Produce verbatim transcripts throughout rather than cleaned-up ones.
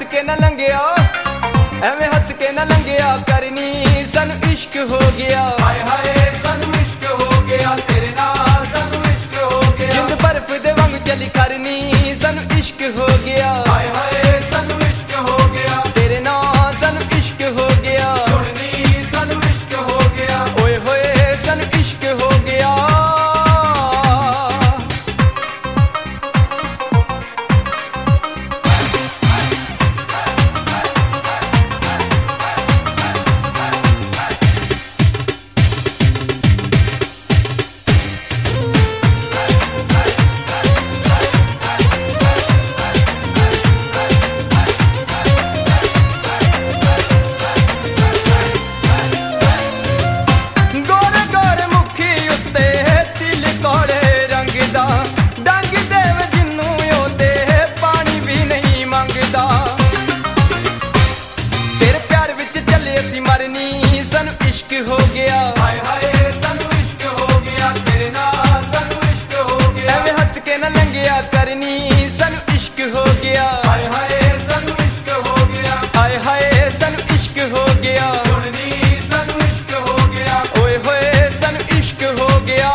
के ना लंघिया एवें हस के ना लंघिया करनी सानू इश्क हो गया। हाय हाय सानू इश्क हो गया तेरे नाल सानू इश्क हो गया। जिंद बर्फ दे वांग चली करनी सानू इश्क हो गया। हाय हाय सानू इश्क हो गया तेरे नाल सानू इश्क हो गया। सुननी सानू इश्क हो गया। ओए होए सानू इश्क हो गया। तेरे प्यार विच चले असी मरनी सानू इश्क हो गया। हाय हाय सानू इश्क हो गया तेरे नाल सानू इश्क हो गया। एवें हस के ना लंघिया करनी सानू इश्क हो गया। हाय हाय सानू इश्क हो गया। हाय हाय सानू इश्क हो गया। सुननी सानू इश्क हो गया। ओए होए सानू इश्क हो गया।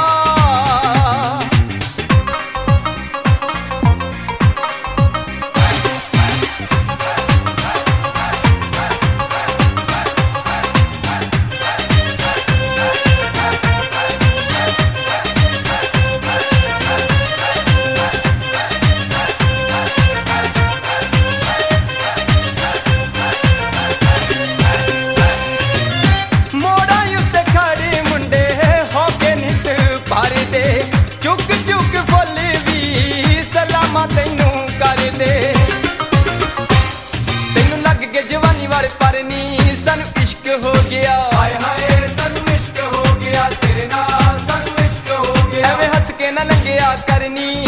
चुक चुक फुल भी सलामा तैनू कर दे। तैनू लग के जवानी वाले परनी सानू इश्क हो गया। हाय हाय सानू इश्क हो गया तेरे नाल सानू इश्क हो गया। एवें हस के ना लंघिया करनी